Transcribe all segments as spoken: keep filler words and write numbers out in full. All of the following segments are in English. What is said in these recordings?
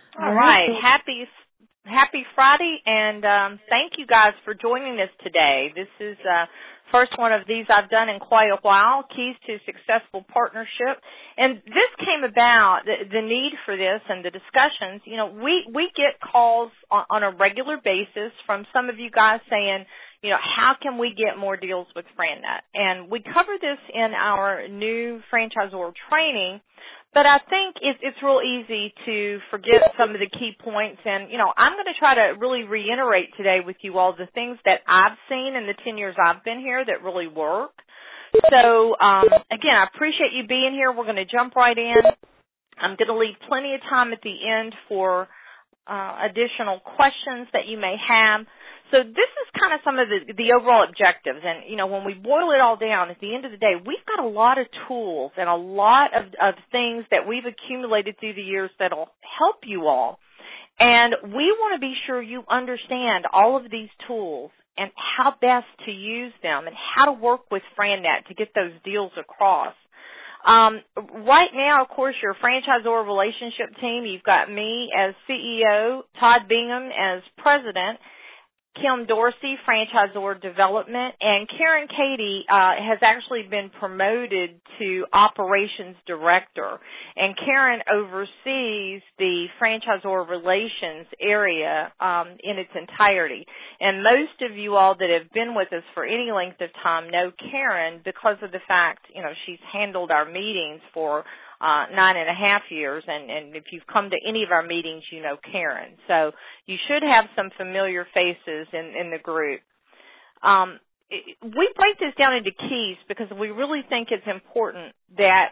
All right. Happy Happy Friday, and um, thank you guys for joining us today. This is uh first one of these I've done in quite a while, Keys to Successful Partnership. And this came about, the, the need for this and the discussions. You know, we, we get calls on, on a regular basis from some of you guys saying, you know, how can we get more deals with FranNet? And we cover this in our new franchisor training. But I think it, it's real easy to forget some of the key points. And, you know, I'm going to try to really reiterate today with you all the things that I've seen in the ten years I've been here that really work. So, um, again, I appreciate you being here. We're going to jump right in. I'm going to leave plenty of time at the end for uh, additional questions that you may have. So this is kind of some of the, the overall objectives. And, you know, when we boil it all down, at the end of the day, we've got a lot of tools and a lot of, of things that we've accumulated through the years that will help you all. And we want to be sure you understand all of these tools and how best to use them and how to work with FranNet to get those deals across. Um, right now, of course, your franchisor relationship team, you've got me as C E O, Todd Bingham as president, Kim Dorsey, Franchisor Development, and Karen Cady uh, has actually been promoted to Operations Director. And Karen oversees the Franchisor Relations area um, in its entirety. And most of you all that have been with us for any length of time know Karen because of the fact, you know, she's handled our meetings for Uh, nine and a half years, and, and if you've come to any of our meetings, you know Karen. So you should have some familiar faces in, in the group. Um, it, we break this down into keys because we really think it's important that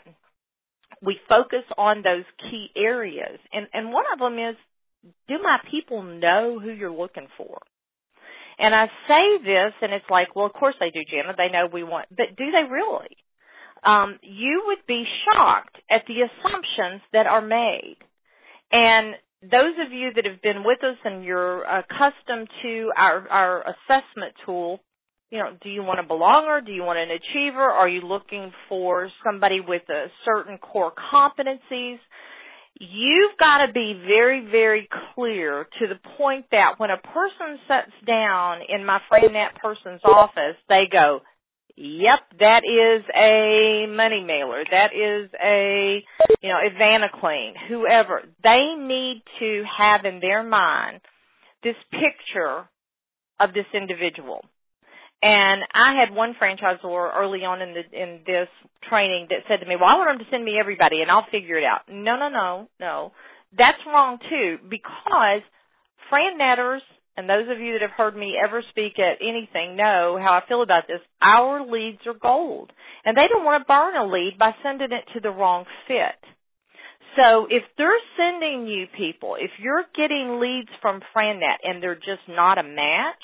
we focus on those key areas. And, and one of them is, do my people know who you're looking for? And I say this, and it's like, well, of course they do, Jenna. They know we want, but do they really? Um, you would be shocked at the assumptions that are made. And those of you that have been with us and you're accustomed to our, our assessment tool, you know, do you want a belonger? Do you want an achiever? Are you looking for somebody with a certain core competencies? You've got to be very, very clear to the point that when a person sits down in my FranNet person's office, they go, yep, that is a money mailer. That is a, you know, a Vanaclean, whoever. They need to have in their mind this picture of this individual. And I had one franchisor early on in the in this training that said to me, well, I want them to send me everybody and I'll figure it out. No, no, no, no. That's wrong too, because FranNetters, and those of you that have heard me ever speak at anything know how I feel about this. Our leads are gold. And they don't want to burn a lead by sending it to the wrong fit. So if they're sending you people, if you're getting leads from FranNet and they're just not a match,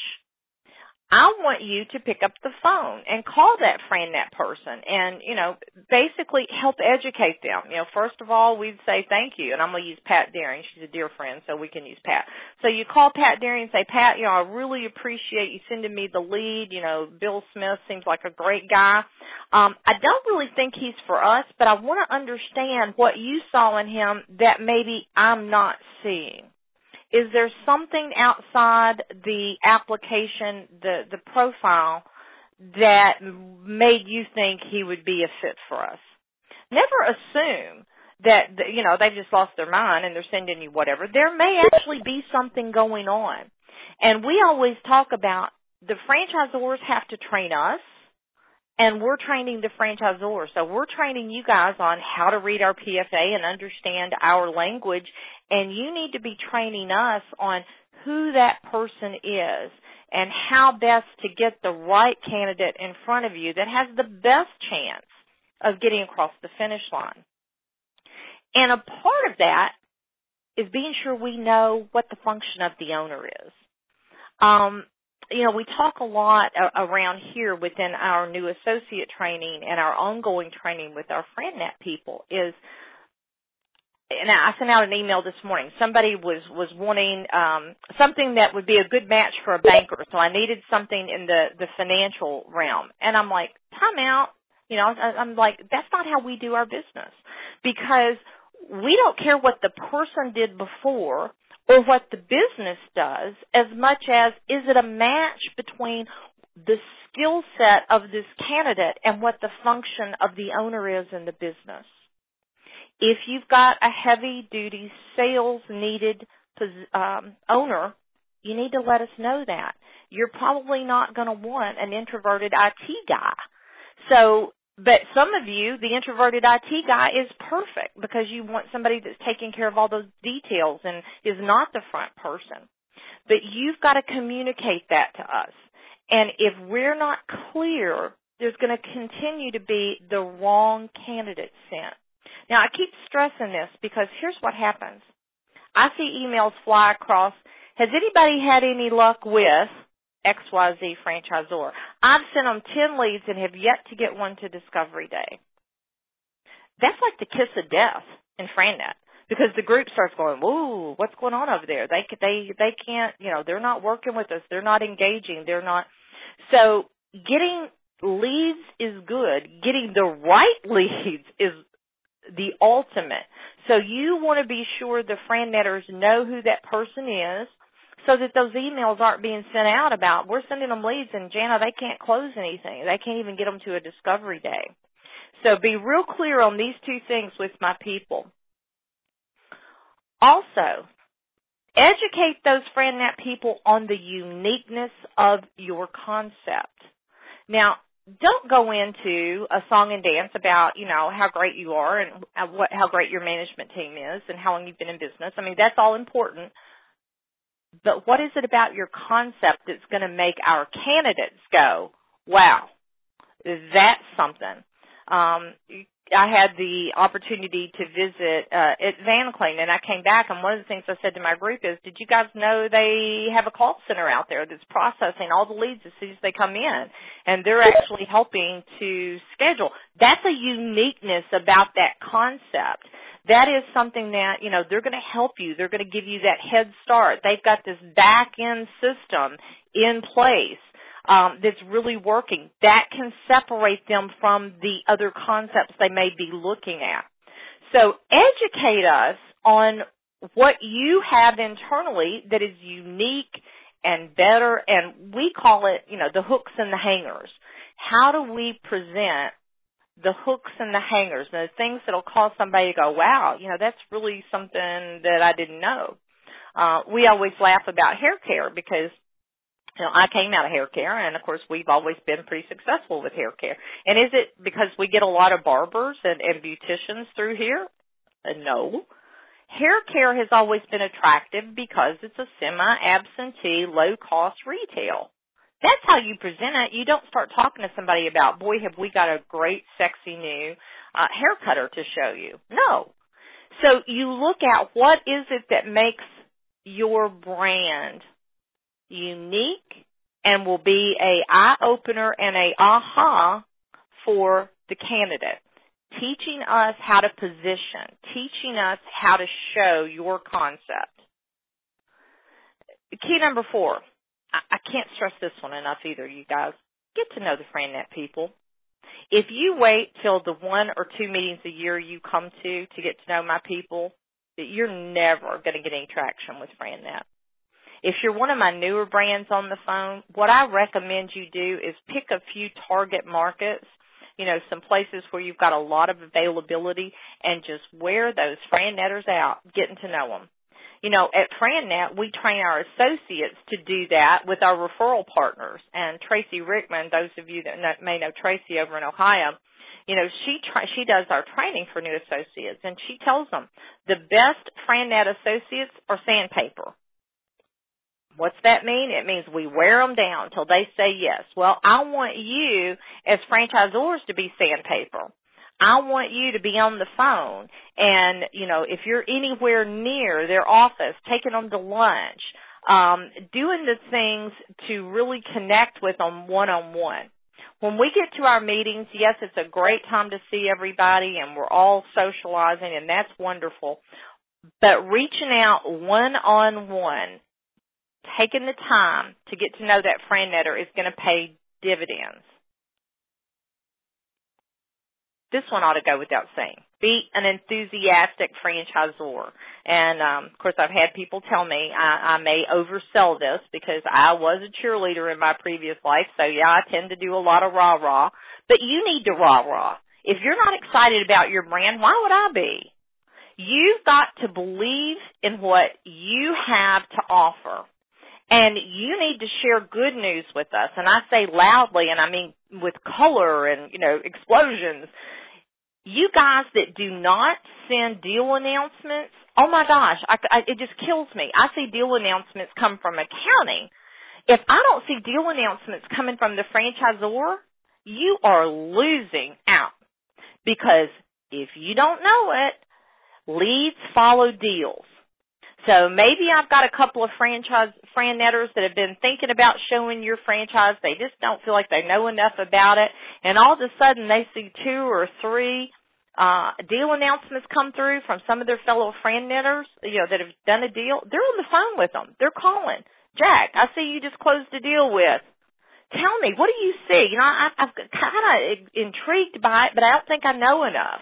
I want you to pick up the phone and call that FranNet person and, you know, basically help educate them. You know, first of all, we'd say thank you, and I'm going to use Pat Daring. She's a dear friend, so we can use Pat. So you call Pat Daring and say, Pat, you know, I really appreciate you sending me the lead. You know, Bill Smith seems like a great guy. Um, I don't really think he's for us, but I want to understand what you saw in him that maybe I'm not seeing. Is there something outside the application, the, the profile, that made you think he would be a fit for us? Never assume that, you know, they've just lost their mind and they're sending you whatever. There may actually be something going on. And we always talk about the franchisors have to train us, and we're training the franchisors. So we're training you guys on how to read our P F A and understand our language, and you need to be training us on who that person is and how best to get the right candidate in front of you that has the best chance of getting across the finish line. And a part of that is being sure we know what the function of the owner is. Um, you know, we talk a lot around here within our new associate training and our ongoing training with our FranNet people is, and I sent out an email this morning. Somebody was, was wanting um, something that would be a good match for a banker, so I needed something in the, the financial realm. And I'm like, time out. You know, I, I'm like, that's not how we do our business, because we don't care what the person did before or what the business does as much as is it a match between the skill set of this candidate and what the function of the owner is in the business. If you've got a heavy-duty sales-needed um, owner, you need to let us know that. You're probably not going to want an introverted I T guy. So, but some of you, the introverted I T guy is perfect because you want somebody that's taking care of all those details and is not the front person. But you've got to communicate that to us. And if we're not clear, there's going to continue to be the wrong candidate sent. Now, I keep stressing this because here's what happens. I see emails fly across. Has anybody had any luck with X Y Z franchisor? I've sent them ten leads and have yet to get one to Discovery Day. That's like the kiss of death in FranNet because the group starts going, whoa, what's going on over there? They, they, they can't, you know, they're not working with us. They're not engaging. They're not. So getting leads is good. Getting the right leads is the ultimate. So you want to be sure the FranNetters know who that person is so that those emails aren't being sent out about, we're sending them leads and Jana, they can't close anything. They can't even get them to a Discovery Day. So be real clear on these two things with my people. Also, educate those FranNet people on the uniqueness of your concept. Now, don't go into a song and dance about, you know, how great you are and what, how great your management team is and how long you've been in business. I mean, that's all important. But what is it about your concept that's going to make our candidates go, wow, that's something? Um, I had the opportunity to visit uh, at Van Clean, and I came back, and one of the things I said to my group is, did you guys know they have a call center out there that's processing all the leads as soon as they come in, and they're actually helping to schedule. That's a uniqueness about that concept. That is something that, you know, they're going to help you. They're going to give you that head start. They've got this back-end system in place. Um, that's really working. That can separate them from the other concepts they may be looking at. So educate us on what you have internally that is unique and better, and we call it, you know, the hooks and the hangers. How do we present the hooks and the hangers, the things that will cause somebody to go, wow, you know, that's really something that I didn't know. Uh, we always laugh about hair care because you know, I came out of hair care, and, of course, we've always been pretty successful with hair care. And is it because we get a lot of barbers and, and beauticians through here? Uh, no. Hair care has always been attractive because it's a semi-absentee, low-cost retail. That's how you present it. You don't start talking to somebody about, boy, have we got a great, sexy new uh, hair cutter to show you. No. So you look at what is it that makes your brand unique and will be a eye-opener and a aha for the candidate. Teaching us how to position, teaching us how to show your concept. Key number four, I, I can't stress this one enough either, you guys. Get to know the FranNet people. If you wait till the one or two meetings a year you come to to get to know my people, you're never going to get any traction with FranNet. If you're one of my newer brands on the phone, what I recommend you do is pick a few target markets, you know, some places where you've got a lot of availability, and just wear those FranNetters out, getting to know them. You know, at FranNet, we train our associates to do that with our referral partners. And Tracy Rickman, those of you that know, may know Tracy over in Ohio, you know, she tra- she does our training for new associates, and she tells them the best FranNet associates are sandpaper. What's that mean? It means we wear them down till they say yes. Well, I want you as franchisors to be sandpaper. I want you to be on the phone and, you know, if you're anywhere near their office, taking them to lunch, um, doing the things to really connect with them one-on-one. When we get to our meetings, yes, it's a great time to see everybody and we're all socializing, and that's wonderful. But reaching out one-on-one, taking the time to get to know that FranNetter is going to pay dividends. This one ought to go without saying. be an enthusiastic franchisor. And, um, of course, I've had people tell me I, I may oversell this because I was a cheerleader in my previous life. So, yeah, I tend to do a lot of rah-rah. But you need to rah-rah. If you're not excited about your brand, why would I be? You've got to believe in what you have to offer. And you need to share good news with us. And I say loudly, and I mean with color and, you know, explosions. You guys that do not send deal announcements, oh, my gosh, I, I, it just kills me. I see deal announcements come from accounting. If I don't see deal announcements coming from the franchisor, you are losing out. Because if you don't know it, leads follow deals. So maybe I've got a couple of franchise frannetters that have been thinking about showing your franchise. They just don't feel like they know enough about it. And all of a sudden they see two or three uh deal announcements come through from some of their fellow frannetters, you know, that have done a deal. They're on the phone with them. They're calling. Jack, I see you just closed a deal with. Tell me, what do you see? You know, I, I'm kind of intrigued by it, but I don't think I know enough.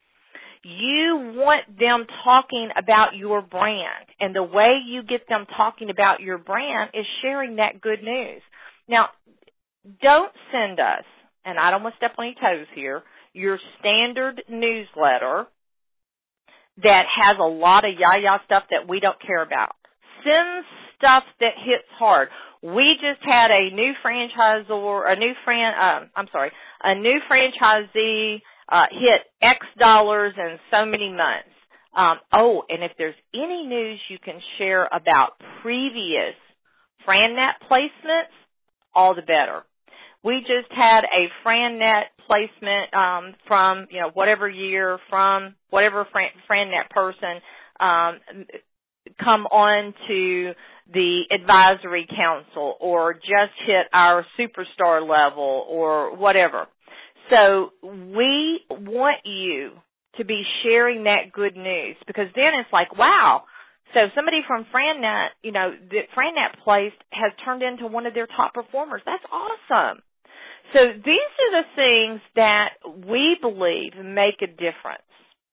You want them talking about your brand, and the way you get them talking about your brand is sharing that good news. Now, don't send us, and I don't want to step on any toes here, your standard newsletter that has a lot of yah-yah stuff that we don't care about. Send stuff that hits hard. We just had a new franchisor, a new fran, uh, I'm sorry, a new franchisee Uh, hit X dollars in so many months. Um, oh, and if there's any news you can share about previous FranNet placements, all the better. We just had a FranNet placement um, from, you know, whatever year, from whatever Fran, FranNet person um, come on to the advisory council or just hit our superstar level or whatever. So we want you to be sharing that good news because then it's like, wow. So somebody from FranNet, you know, that FranNet placed has turned into one of their top performers. That's awesome. So these are the things that we believe make a difference.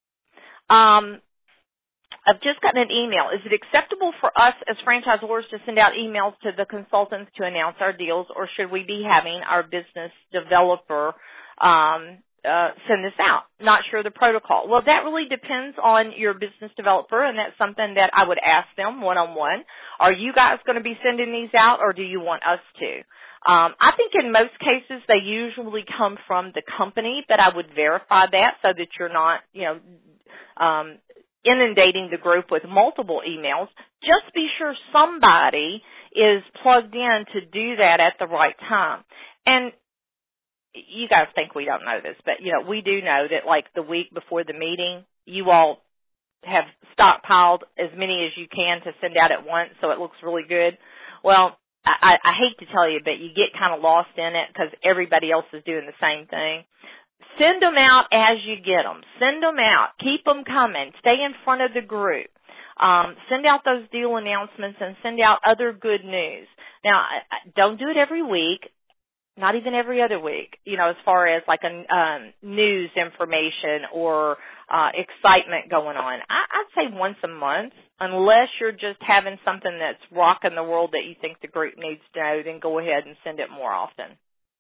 Um, I've just gotten an email. Is it acceptable for us as franchisors to send out emails to the consultants to announce our deals, or should we be having our business developer um, uh, send this out? Not sure the protocol. Well, that really depends on your business developer, and that's something that I would ask them one-on-one. Are you guys going to be sending these out, or do you want us to? Um, I think in most cases they usually come from the company, but I would verify that so that you're not, you know, um, inundating the group with multiple emails. Just be sure somebody is plugged in to do that at the right time. And you guys think we don't know this, but, you know, we do know that, like, the week before the meeting, you all have stockpiled as many as you can to send out at once so it looks really good. Well, I, I hate to tell you, but you get kind of lost in it because everybody else is doing the same thing. Send them out as you get them. Send them out. Keep them coming. Stay in front of the group. Um, send out those deal announcements and send out other good news. Now, don't do it every week. Not even every other week, you know, as far as like a um, news information or uh, excitement going on. I, I'd say once a month, unless you're just having something that's rocking the world that you think the group needs to know, then go ahead and send it more often.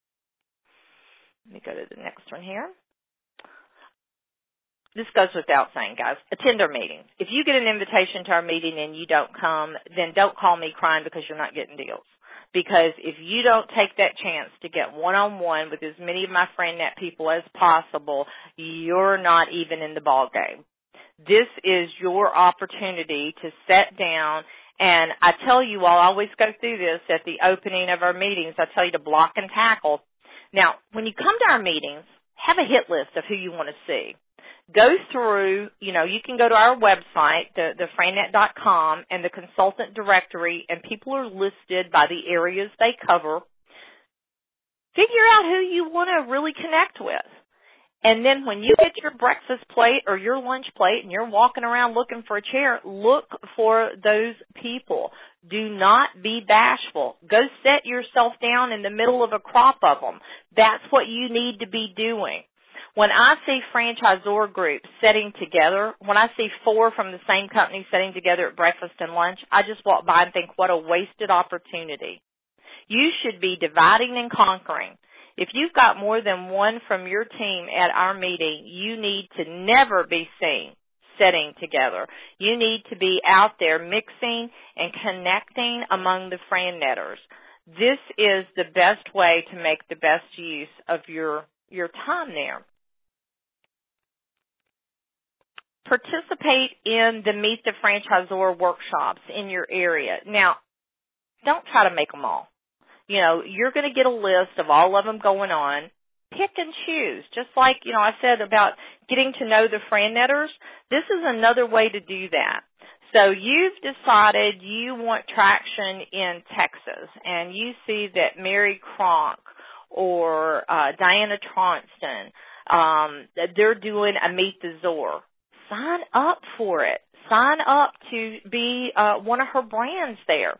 Let me go to the next one here. This goes without saying, guys. Attend our meeting. If you get an invitation to our meeting and you don't come, then don't call me crying because you're not getting deals. Because if you don't take that chance to get one-on-one with as many of my FranNet people as possible, you're not even in the ball game. This is your opportunity to sit down, and I tell you all, I always go through this at the opening of our meetings. I tell you to block and tackle. Now, when you come to our meetings, have a hit list of who you want to see. Go through, you know, you can go to our website, the, the frannet dot com, and the consultant directory, and people are listed by the areas they cover. Figure out who you want to really connect with. And then when you get your breakfast plate or your lunch plate and you're walking around looking for a chair, look for those people. Do not be bashful. Go set yourself down in the middle of a crop of them. That's what you need to be doing. When I see franchisor groups sitting together, when I see four from the same company sitting together at breakfast and lunch, I just walk by and think, what a wasted opportunity. You should be dividing and conquering. If you've got more than one from your team at our meeting, you need to never be seen sitting together. You need to be out there mixing and connecting among the Fran Netters. This is the best way to make the best use of your, your time there. Participate in the Meet the Franchisor workshops in your area. Now, don't try to make them all. You know, you're going to get a list of all of them going on. Pick and choose. Just like, you know, I said about getting to know the Fran Netters, this is another way to do that. So you've decided you want traction in Texas, and you see that Mary Cronk or uh, Diana Tronston, um, they're doing a Meet the Zor. Sign up for it. Sign up to be uh, one of her brands there.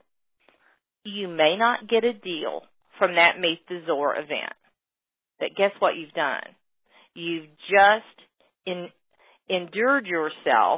You may not get a deal from that Meet the Zor event. But guess what you've done? You've just in, endured yourself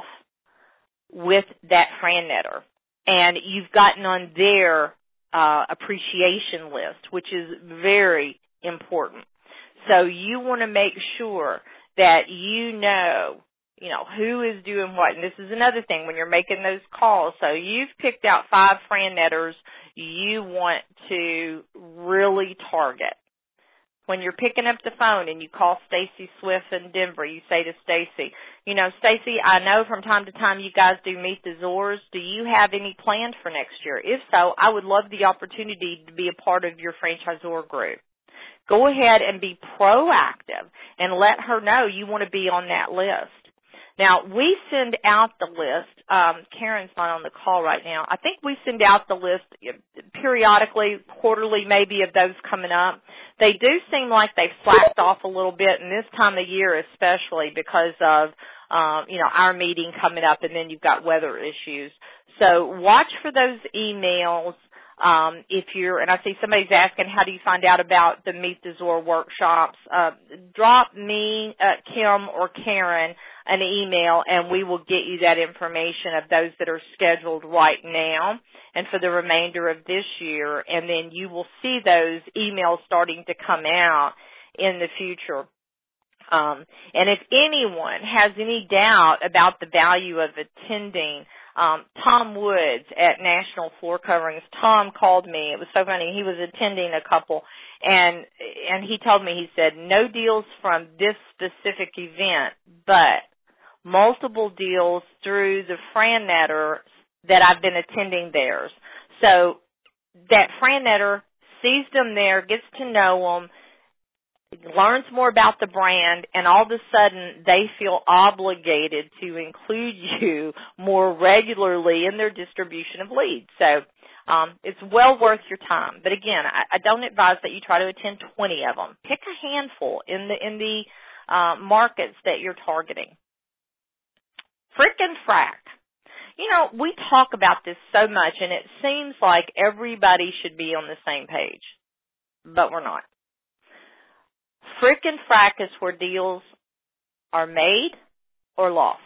with that Fran Netter, and you've gotten on their uh, appreciation list, which is very important. So you want to make sure that you know, you know, who is doing what. And this is another thing when you're making those calls. So you've picked out five Fran Netters you want to really target. When you're picking up the phone and you call Stacy Swift in Denver, you say to Stacy, you know, Stacy, I know from time to time you guys do Meet the Zors. Do you have any planned for next year? If so, I would love the opportunity to be a part of your franchisor group. Go ahead and be proactive and let her know you want to be on that list. Now, we send out the list. Um, Karen's not on the call right now. I think we send out the list periodically, quarterly maybe, of those coming up. They do seem like they've slacked off a little bit, and this time of year especially because of, um, you know, our meeting coming up, and then you've got weather issues. So watch for those emails. Um, if you're, and I see somebody's asking, how do you find out about the Meet the Zor workshops? Uh, drop me, uh, Kim or Karen an email, and we will get you that information of those that are scheduled right now and for the remainder of this year, and then you will see those emails starting to come out in the future. Um, and if anyone has any doubt about the value of attending, um, Tom Woods at National Floor Coverings, Tom called me. It was so funny. He was attending a couple, and and he told me, he said, no deals from this specific event, but multiple deals through the Fran Netter that I've been attending theirs. So that Fran Netter sees them there, gets to know them, learns more about the brand, and all of a sudden they feel obligated to include you more regularly in their distribution of leads. So um, it's well worth your time. But again, I, I don't advise that you try to attend twenty of them. Pick a handful in the in the uh, markets that you're targeting. Frickin' frack. You know, we talk about this so much, and it seems like everybody should be on the same page, but we're not. Frickin' frack is where deals are made or lost.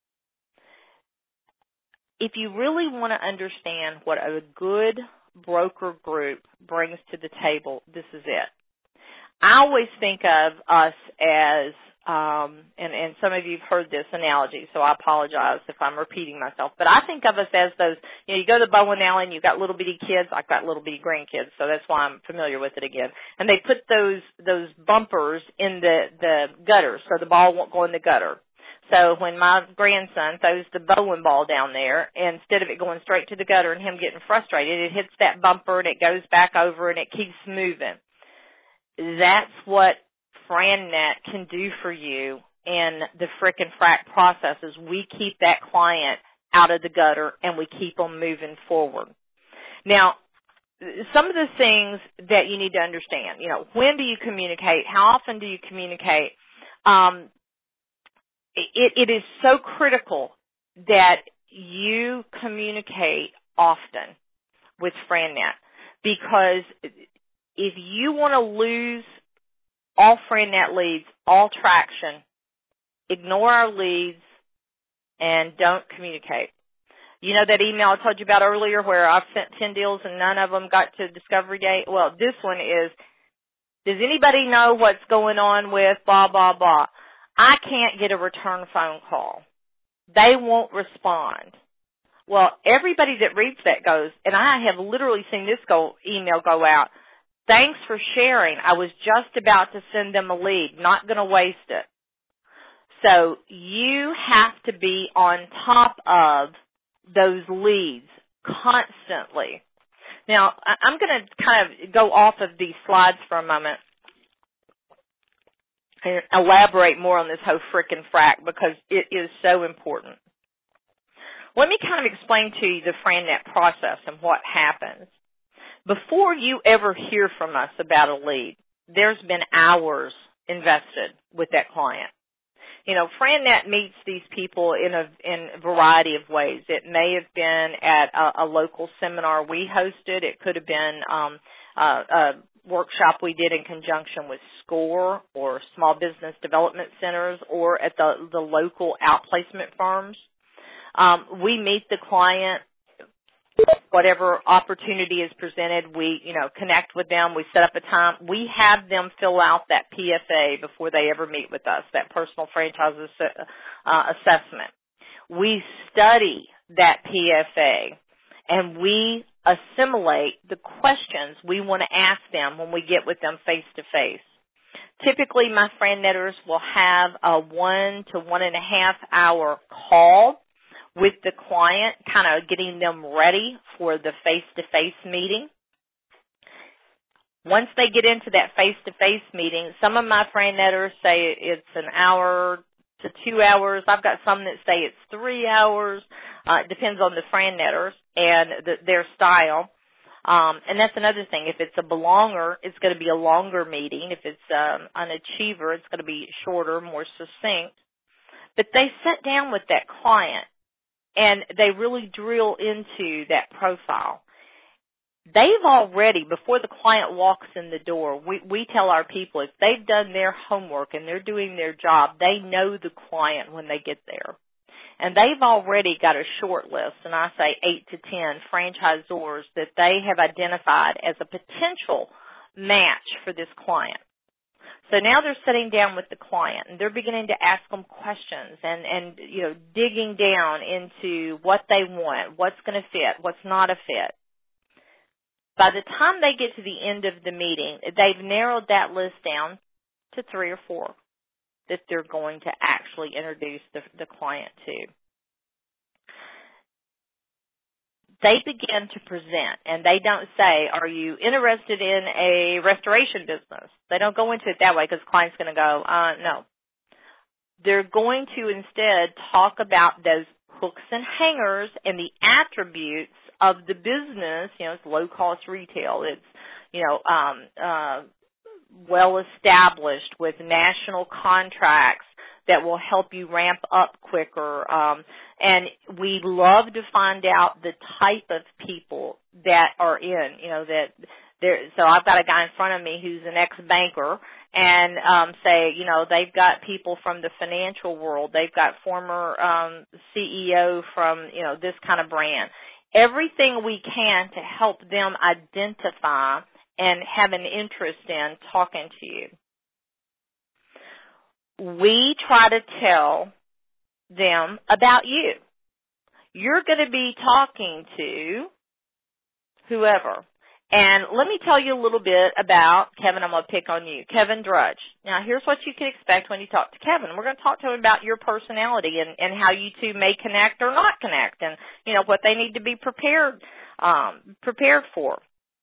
If you really want to understand what a good broker group brings to the table, this is it. I always think of us as, um, and, and some of you have heard this analogy, so I apologize if I'm repeating myself, but I think of us as those, you know, you go to the bowling alley and you've got little bitty kids. I've got little bitty grandkids, so that's why I'm familiar with it again. And they put those those bumpers in the, the gutter so the ball won't go in the gutter. So when my grandson throws the bowling ball down there, instead of it going straight to the gutter and him getting frustrated, it hits that bumper and it goes back over and it keeps moving. That's what FranNet can do for you in the frickin' frack processes. We keep that client out of the gutter and we keep them moving forward. Now, some of the things that you need to understand, you know, when do you communicate? How often do you communicate? Um, it, it is so critical that you communicate often with FranNet, because if you want to lose all FranNet leads, all traction. Ignore our leads and don't communicate. You know that email I told you about earlier where I've sent ten deals and none of them got to discovery date? Well, this one is, does anybody know what's going on with blah, blah, blah? I can't get a return phone call. They won't respond. Well, everybody that reads that goes, and I have literally seen this go email go out, thanks for sharing. I was just about to send them a lead, not going to waste it. So you have to be on top of those leads constantly. Now, I'm going to kind of go off of these slides for a moment and elaborate more on this whole frickin' frack because it is so important. Let me kind of explain to you the FranNet process and what happens. Before you ever hear from us about a lead, there's been hours invested with that client. You know, FranNet meets these people in a in a variety of ways. It may have been at a, a local seminar we hosted. It could have been um, a, a workshop we did in conjunction with SCORE or Small Business Development Centers or at the, the local outplacement firms. Um, we meet the client, whatever opportunity is presented, we, you know, connect with them, we set up a time. We have them fill out that P F A before they ever meet with us, that personal franchise ass- uh, assessment. We study that P F A and we assimilate the questions we want to ask them when we get with them face to face. Typically, my FranNetters will have a one to one and a half hour call with the client, kind of getting them ready for the face-to-face meeting. Once they get into that face-to-face meeting, some of my FranNetters say it's an hour to two hours. I've got some that say it's three hours. Uh, it depends on the FranNetters and the, their style. Um, and that's another thing. If it's a belonger, it's going to be a longer meeting. If it's um, an achiever, it's going to be shorter, more succinct. But they sit down with that client and they really drill into that profile. They've already, before the client walks in the door, we, we tell our people if they've done their homework and they're doing their job, they know the client when they get there. And they've already got a short list, and I say eight to ten franchisors that they have identified as a potential match for this client. So now they're sitting down with the client and they're beginning to ask them questions and, and, you know, digging down into what they want, what's going to fit, what's not a fit. By the time they get to the end of the meeting, they've narrowed that list down to three or four that they're going to actually introduce the, the client to. They begin to present, and they don't say, are you interested in a restoration business? They don't go into it that way because the client's going to go, uh, no. They're going to instead talk about those hooks and hangers and the attributes of the business. You know, it's low-cost retail. It's, you know, um, uh, well-established with national contracts that will help you ramp up quicker. Um, and we love to find out the type of people that are in, you know, that there. So I've got a guy in front of me who's an ex-banker and um, say, you know, they've got people from the financial world. They've got former um, C E O from, you know, this kind of brand. Everything we can to help them identify and have an interest in talking to you. We try to tell them about you. You're going to be talking to whoever. And let me tell you a little bit about Kevin. I'm going to pick on you. Kevin Drudge. Now, here's what you can expect when you talk to Kevin. We're going to talk to him about your personality and, and how you two may connect or not connect and, you know, what they need to be prepared, um, prepared for.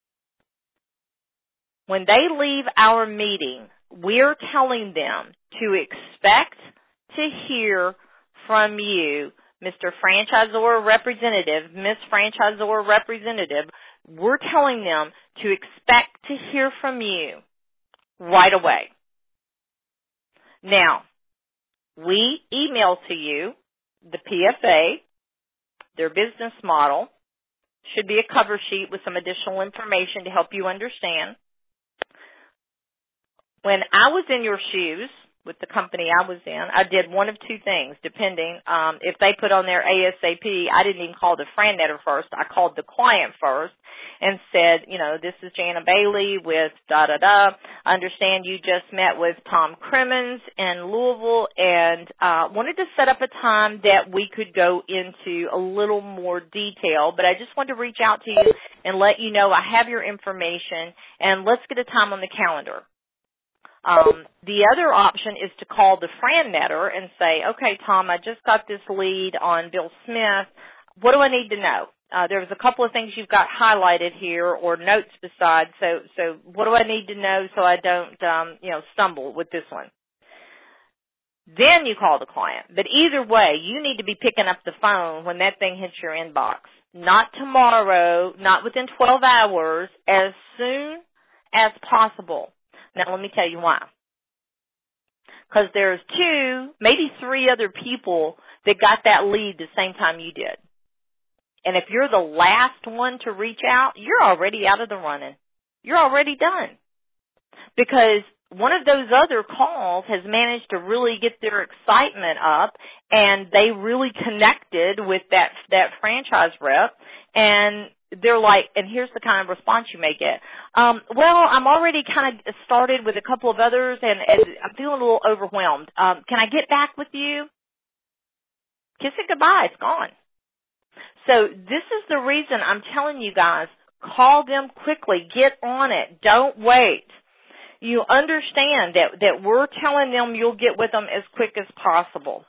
When they leave our meeting, we're telling them to expect to hear from you, Mister Franchisor Representative, Miss Franchisor Representative. We're telling them to expect to hear from you right away. Now, we email to you the P F A, their business model, should be a cover sheet with some additional information to help you understand. When I was in your shoes with the company I was in, I did one of two things, depending. Um, if they put on their ASAP, I didn't even call the FranNetter first. I called the client first and said, you know, this is Jana Bailey with da-da-da. I understand you just met with Tom Crimmins in Louisville and uh, wanted to set up a time that we could go into a little more detail, but I just wanted to reach out to you and let you know I have your information, and let's get a time on the calendar. Um, the other option is to call the FranNetter and say, okay, Tom, I just got this lead on Bill Smith. What do I need to know? Uh, there's a couple of things you've got highlighted here or notes beside. So, so what do I need to know so I don't, um, you know, stumble with this one? Then you call the client. But either way, you need to be picking up the phone when that thing hits your inbox. Not tomorrow, not within twelve hours, as soon as possible. Now, let me tell you why. Because there's two, maybe three other people that got that lead the same time you did. And if you're the last one to reach out, you're already out of the running. You're already done. Because one of those other calls has managed to really get their excitement up, and they really connected with that that franchise rep, and they're like, and here's the kind of response you may get. Um, well, I'm already kind of started with a couple of others, and, and I'm feeling a little overwhelmed. Um, can I get back with you? Kiss it goodbye. It's gone. So this is the reason I'm telling you guys, call them quickly. Get on it. Don't wait. You understand that, that we're telling them you'll get with them as quick as possible.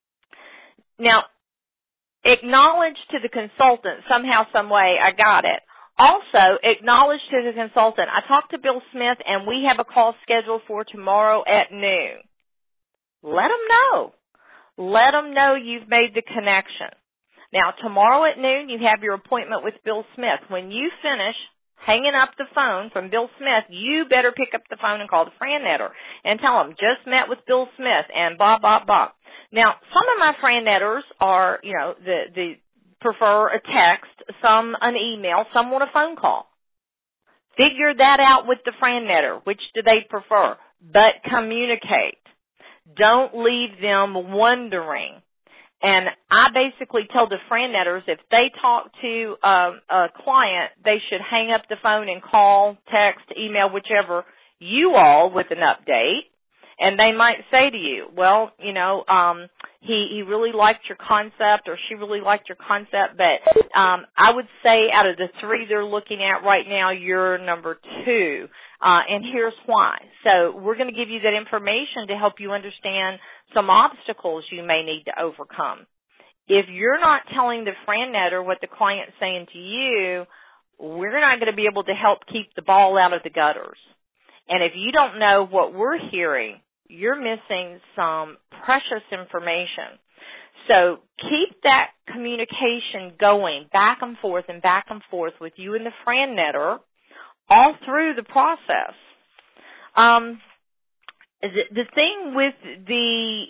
Now, acknowledge to the consultant somehow, some way, I got it. Also, acknowledge to the consultant, I talked to Bill Smith and we have a call scheduled for tomorrow at noon. Let them know. Let them know you've made the connection. Now, tomorrow at noon, you have your appointment with Bill Smith. When you finish hanging up the phone from Bill Smith, you better pick up the phone and call the FranNetter and tell them, just met with Bill Smith and blah, blah, blah. Now, some of my FranNetters are, you know, the, the prefer a text, some an email, some want a phone call. Figure that out with the FranNetter. Which do they prefer? But communicate. Don't leave them wondering. And I basically tell the FranNetters if they talk to um, a client, they should hang up the phone and call, text, email, whichever, you all with an update. And they might say to you, well, you know, um, he, he really liked your concept or she really liked your concept, but um, I would say out of the three they're looking at right now, you're number two. Uh, and here's why. So we're going to give you that information to help you understand some obstacles you may need to overcome. If you're not telling the FranNetter what the client's saying to you, we're not going to be able to help keep the ball out of the gutters. And if you don't know what we're hearing, you're missing some precious information. So keep that communication going back and forth and back and forth with you and the FranNetter all through the process. Um, the, the thing with the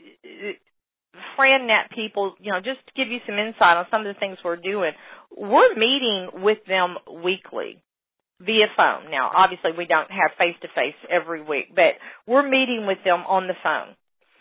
FranNet people, you know, just to give you some insight on some of the things we're doing, we're meeting with them weekly via phone. Now, obviously, we don't have face-to-face every week, but we're meeting with them on the phone.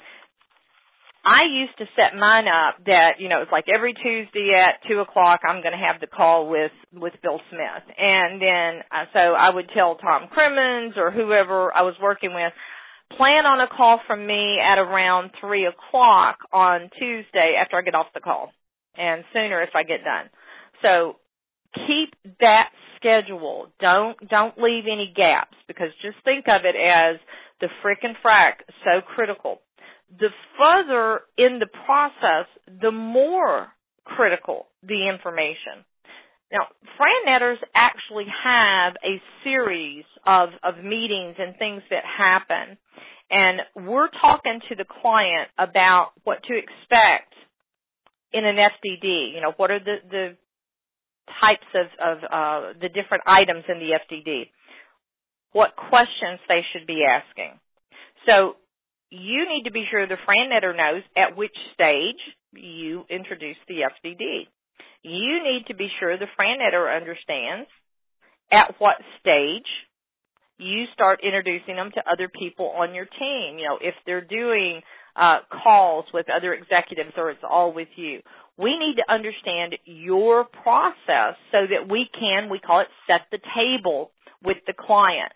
I used to set mine up that, you know, it's like every Tuesday at two o'clock I'm going to have the call with, with Bill Smith. And then, uh, so I would tell Tom Crimmins or whoever I was working with, plan on a call from me at around three o'clock on Tuesday after I get off the call, and sooner if I get done. So keep that schedule. Don't, don't leave any gaps, because just think of it as the frickin' frack, so critical. The further in the process, the more critical the information. Now, FranNetters actually have a series of, of meetings and things that happen, and we're talking to the client about what to expect in an F D D. You know, what are the, the types of, of uh, the different items in the F D D, what questions they should be asking. So you need to be sure the FranNetter knows at which stage you introduce the F D D. You need to be sure the FranNetter understands at what stage you start introducing them to other people on your team. You know, if they're doing uh, calls with other executives or it's all with you. We need to understand your process so that we can, we call it set the table with the client.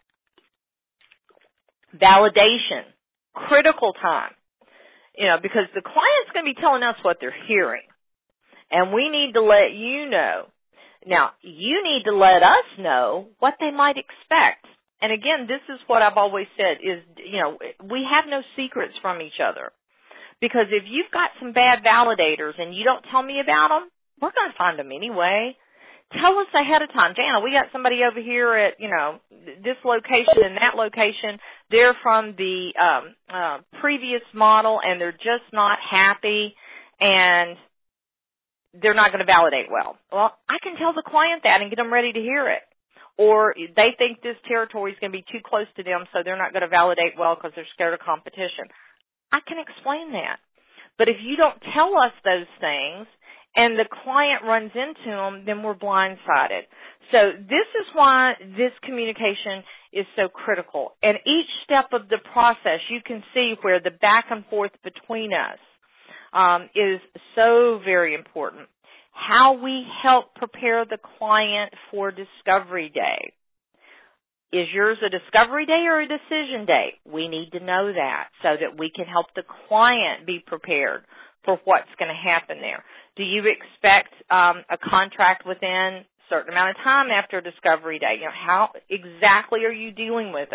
Validation, critical time. You know, because the client's going to be telling us what they're hearing. And we need to let you know. Now, you need to let us know what they might expect. And again, this is what I've always said is, you know, we have no secrets from each other. Because if you've got some bad validators and you don't tell me about them, we're going to find them anyway. Tell us ahead of time. Jana, we got somebody over here at, you know, this location and that location. They're from the um, uh, previous model and they're just not happy and they're not going to validate well. Well, I can tell the client that and get them ready to hear it. Or they think this territory is going to be too close to them, so they're not going to validate well because they're scared of competition. I can explain that. But if you don't tell us those things and the client runs into them, then we're blindsided. So this is why this communication is so critical. And each step of the process, you can see where the back and forth between us um, is so very important. How we help prepare the client for discovery day. Is yours a discovery day or a decision day? We need to know that so that we can help the client be prepared for what's going to happen there. Do you expect um, a contract within a certain amount of time after discovery day? You know, how exactly are you dealing with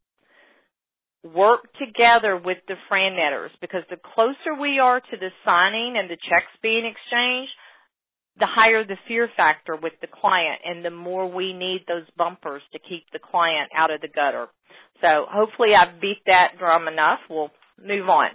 it? Work together with the FranNetters because the closer we are to the signing and the checks being exchanged, the higher the fear factor with the client and the more we need those bumpers to keep the client out of the gutter. So hopefully I've beat that drum enough. We'll move on.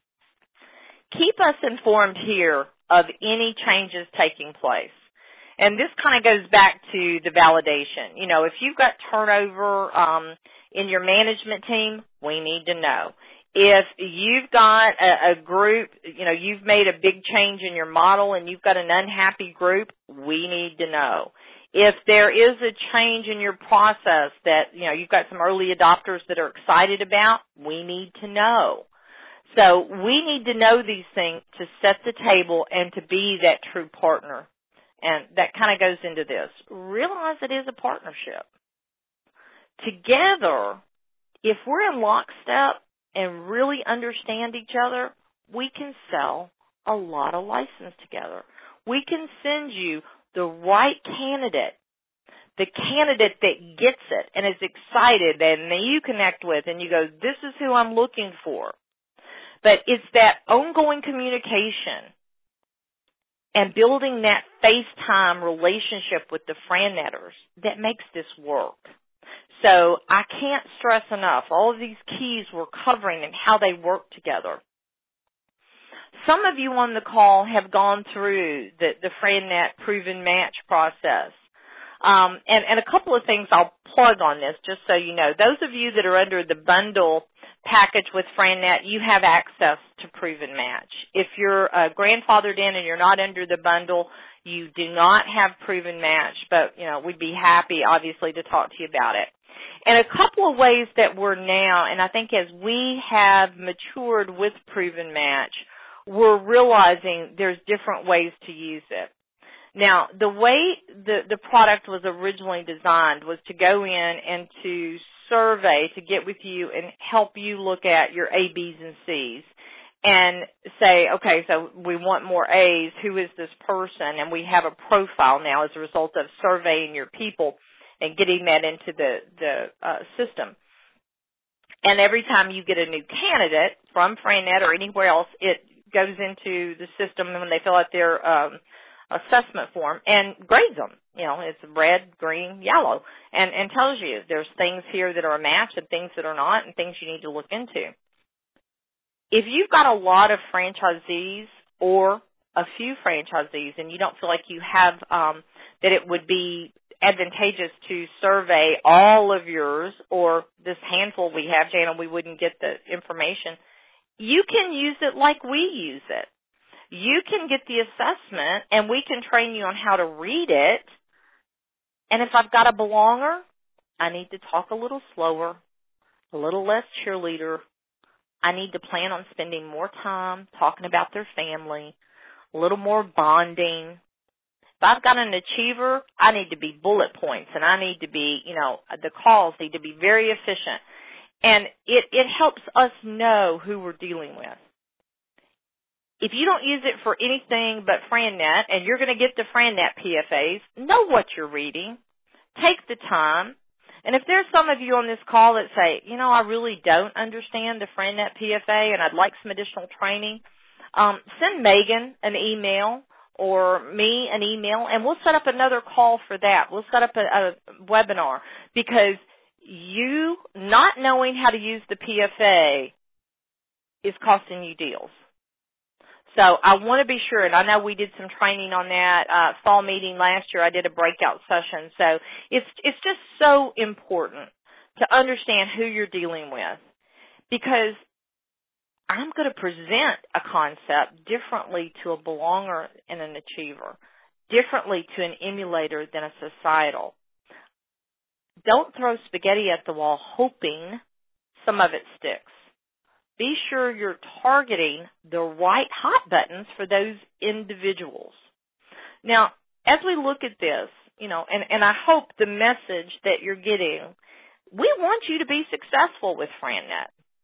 Keep us informed here of any changes taking place. And this kind of goes back to the validation. You know, if you've got turnover um, in your management team, we need to know. If you've got a, a group, you know, you've made a big change in your model and you've got an unhappy group, we need to know. If there is a change in your process that, you know, you've got some early adopters that are excited about, we need to know. So we need to know these things to set the table and to be that true partner. And that kind of goes into this. Realize it is a partnership. Together, if we're in lockstep, and really understand each other, we can sell a lot of license together. We can send you the right candidate, the candidate that gets it and is excited and that you connect with and you go, this is who I'm looking for. But it's that ongoing communication and building that FaceTime relationship with the FranNetters that makes this work. So I can't stress enough all of these keys we're covering and how they work together. Some of you on the call have gone through the, the FranNet proven match process. Um, and, and a couple of things I'll plug on this just so you know. Those of you that are under the bundle package with FranNet, you have access to proven match. If you're uh, grandfathered in and you're not under the bundle, you do not have proven match, but, you know, we'd be happy, obviously, to talk to you about it. And a couple of ways that we're now, and I think as we have matured with proven match, we're realizing there's different ways to use it. Now, the way the, the product was originally designed was to go in and to survey, to get with you and help you look at your A, B's, and C's and say, okay, so we want more A's. Who is this person? And we have a profile now as a result of surveying your people and getting that into the, the uh, system. And every time you get a new candidate from FranNet or anywhere else, it goes into the system when they fill out their um, assessment form and grades them. You know, it's red, green, yellow, and, and tells you there's things here that are a match and things that are not and things you need to look into. If you've got a lot of franchisees or a few franchisees and you don't feel like you have um, that it would be advantageous to survey all of yours or this handful we have, Jana, we wouldn't get the information, you can use it like we use it. You can get the assessment and we can train you on how to read it. And if I've got a belonger, I need to talk a little slower, a little less cheerleader. I need to plan on spending more time talking about their family, a little more bonding. If I've got an achiever, I need to be bullet points, and I need to be, you know, the calls need to be very efficient. And it, it helps us know who we're dealing with. If you don't use it for anything but FranNet, and you're going to get the FranNet P F As, know what you're reading. Take the time. And if there's some of you on this call that say, you know, I really don't understand the FranNet P F A and I'd like some additional training, um, send Megan an email or me an email, and we'll set up another call for that. We'll set up a, a webinar, because you not knowing how to use the P F A is costing you deals. So I want to be sure, and I know we did some training on that uh, fall meeting last year. I did a breakout session. So it's it's just so important to understand who you're dealing with, because I'm going to present a concept differently to a belonger and an achiever, differently to an emulator than a societal. Don't throw spaghetti at the wall hoping some of it sticks. Be sure you're targeting the right hot buttons for those individuals. Now, as we look at this, you know, and, and I hope the message that you're getting, we want you to be successful with FranNet.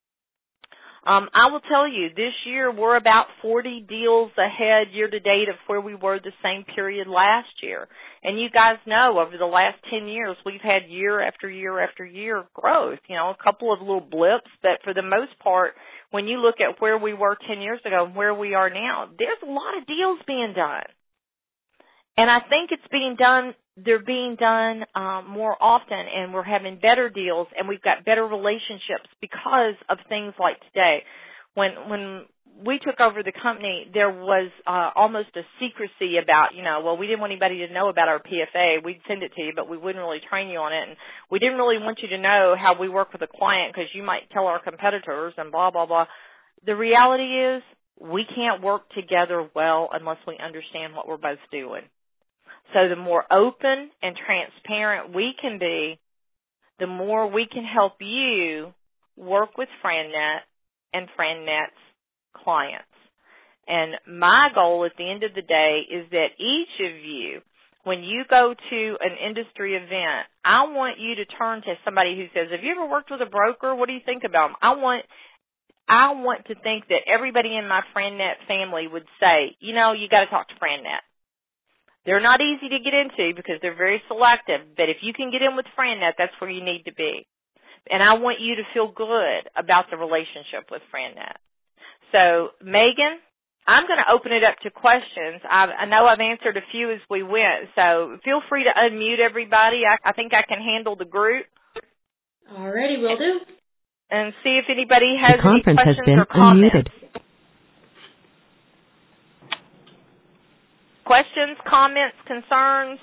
Um, I will tell you, this year we're about forty deals ahead year to date of where we were the same period last year. And you guys know over the last ten years we've had year after year after year growth, you know, a couple of little blips, but for the most part, when you look at where we were ten years ago and where we are now, there's a lot of deals being done. And I think it's being done, they're being done um, more often, and we're having better deals, and we've got better relationships because of things like today. When when we took over the company, there was uh, almost a secrecy about, you know, well, we didn't want anybody to know about our P F A. We'd send it to you, but we wouldn't really train you on it. And we didn't really want you to know how we work with a client, because you might tell our competitors and blah, blah, blah. The reality is we can't work together well unless we understand what we're both doing. So the more open and transparent we can be, the more we can help you work with FranNet and FranNet's clients. And my goal at the end of the day is that each of you, when you go to an industry event, I want you to turn to somebody who says, have you ever worked with a broker? What do you think about them? I want I want to think that everybody in my FranNet family would say, you know, you got to talk to FranNet. They're not easy to get into because they're very selective, but if you can get in with FranNet, that's where you need to be. And I want you to feel good about the relationship with FranNet. So, Megan, I'm going to open it up to questions. I've, I know I've answered a few as we went, so feel free to unmute everybody. I, I think I can handle the group. All righty, will do. And see if anybody has the any questions has been or comments. Unmuted. Questions, comments, concerns?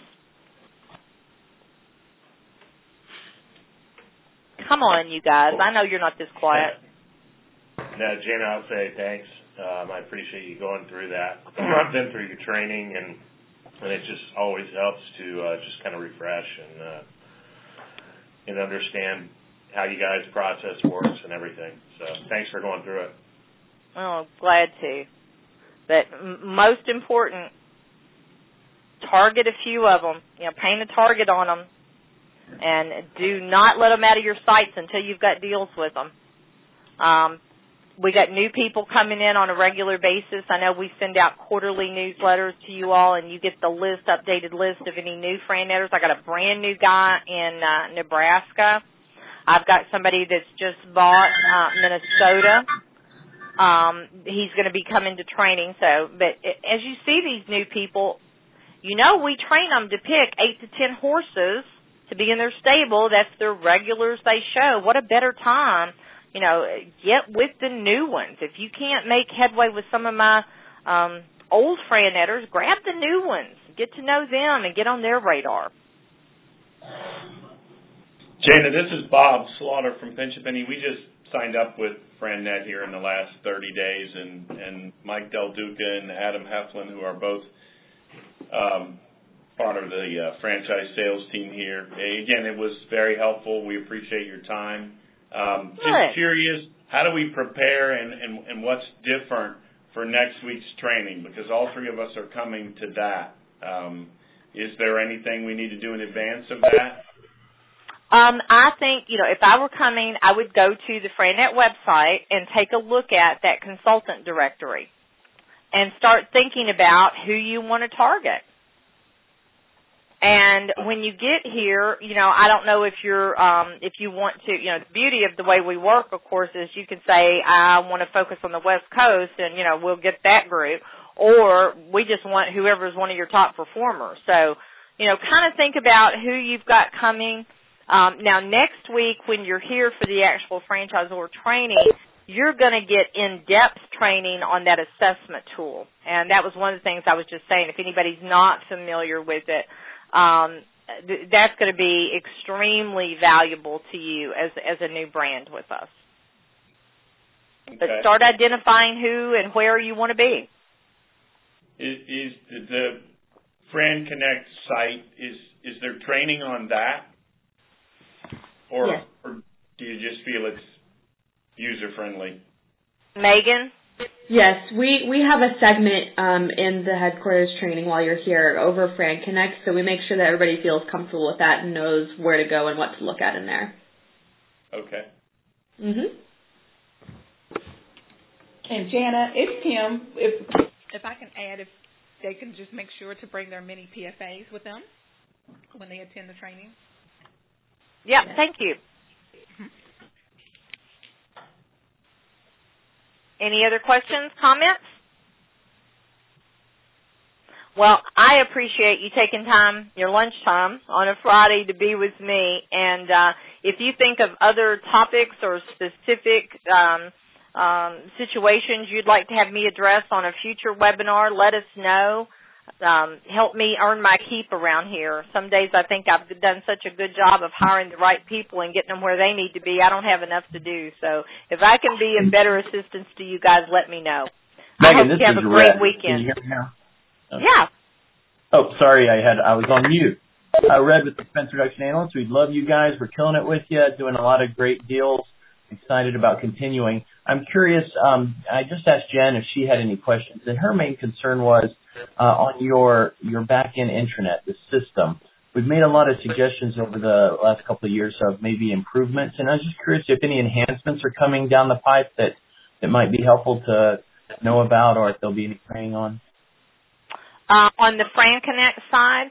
Come on, you guys. I know you're not this quiet. No, Jana, I'll say thanks. Um, I appreciate you going through that. I've been through your training, and and it just always helps to uh, just kind of refresh and uh, and understand how you guys' process works and everything. So thanks for going through it. Oh, glad to. But m- most important, target a few of them. You know, paint a target on them, and do not let them out of your sights until you've got deals with them. Um, we got new people coming in on a regular basis. I know we send out quarterly newsletters to you all, and you get the list, updated list of any new FranNetters. I got a brand new guy in uh, Nebraska. I've got somebody that's just bought uh, Minnesota. Um, he's going to be coming to training. So, but as you see these new people, you know we train them to pick eight to ten horses to be in their stable. That's their regulars they show. What a better time. You know, get with the new ones. If you can't make headway with some of my um, old FranNetters, grab the new ones. Get to know them and get on their radar. Jana, this is Bob Slaughter from Pinch a Penny. We just signed up with FranNet here in the last thirty days, and, and Mike Del Duca and Adam Heflin, who are both um, part of the uh, franchise sales team here. Again, it was very helpful. We appreciate your time. Um, just curious, how do we prepare and, and, and what's different for next week's training? Because all three of us are coming to that. Um, is there anything we need to do in advance of that? Um, I think, you know, if I were coming, I would go to the FranNet website and take a look at that consultant directory and start thinking about who you want to target. And when you get here, you know, I don't know if you're, um, if you want to, you know, the beauty of the way we work, of course, is you can say, I want to focus on the West Coast, and, you know, we'll get that group. Or we just want whoever's one of your top performers. So, you know, kind of think about who you've got coming. Um, now, next week when you're here for the actual franchisor training, you're going to get in-depth training on that assessment tool. And that was one of the things I was just saying. If anybody's not familiar with it, um, th- that's going to be extremely valuable to you as as a new brand with us. Okay. But start identifying who and where you want to be. Is, is the Fran Connect site, is, is there training on that? Or, yes. or do you just feel it's user-friendly? Megan? Yes, we, we have a segment um, in the headquarters training while you're here over Fran Connect, so we make sure that everybody feels comfortable with that and knows where to go and what to look at in there. Okay. Mm-hmm. And Jana, it's Kim. If if I can add, if they can just make sure to bring their mini P F As with them when they attend the training. Yeah, yeah. Thank you. Any other questions, comments? Well, I appreciate you taking time, your lunchtime, on a Friday to be with me. And uh, if you think of other topics or specific um, um, situations you'd like to have me address on a future webinar, let us know. Um, help me earn my keep around here. Some days I think I've done such a good job of hiring the right people and getting them where they need to be. I don't have enough to do. So if I can be of better assistance to you guys, let me know. Megan, I hope this you have is a great Red. weekend. Can you hear me now? Okay. Yeah. Oh, sorry, I had I was on mute. Uh, Red with the Expense Reduction Analyst. We love you guys. We're killing it with you, doing a lot of great deals. Excited about continuing. I'm curious, um, I just asked Jen if she had any questions, and her main concern was uh, on your your back-end intranet, the system. We've made a lot of suggestions over the last couple of years of maybe improvements, and I was just curious if any enhancements are coming down the pipe that, that might be helpful to know about, or if there'll be any training on. Uh, on the Fran Connect side?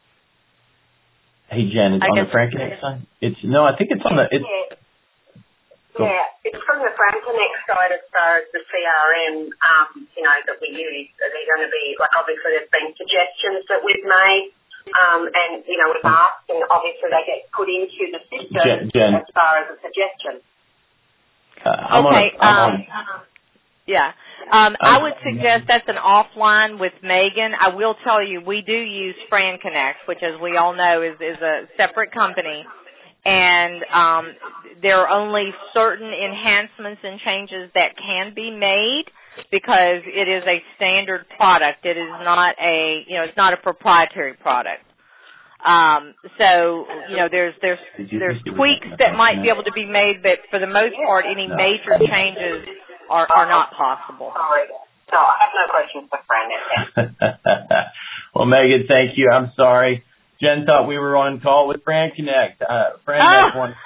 Hey, Jen, it's I on the Fran Connect side? It's no, I think it's on the. It's, Yeah, it's from the Fran Connect side as far as the C R M, um, you know, that we use. Are there going to be, like, obviously there's been suggestions that we've made, um, and, you know, we've asked, and obviously they get put into the system Jen, Jen. as far as a suggestion. Uh, I'm okay, on a, I'm um, on, yeah. Um, I would suggest that's an offline with Megan. I will tell you, we do use Fran Connect, which, as we all know, is, is a separate company. And um, there are only certain enhancements and changes that can be made because it is a standard product. It is not a, you know, it's not a proprietary product. Um, so, you know, there's there's there's tweaks that might be able to be made, but for the most part, any major changes are, are not possible. Sorry. No, I have no questions for Fran. Well, Megan, thank you. I'm sorry. Jen thought we were on call with Fran Connect. Uh, Fran oh. one.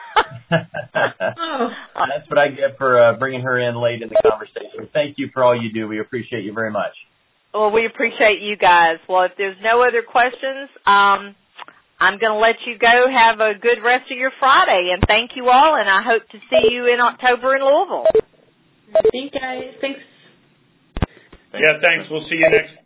That's what I get for uh, bringing her in late in the conversation. Thank you for all you do. We appreciate you very much. Well, we appreciate you guys. Well, if there's no other questions, um, I'm going to let you go. Have a good rest of your Friday, and thank you all, and I hope to see you in October in Louisville. Thanks, guys. Thanks. Yeah, thanks. We'll see you next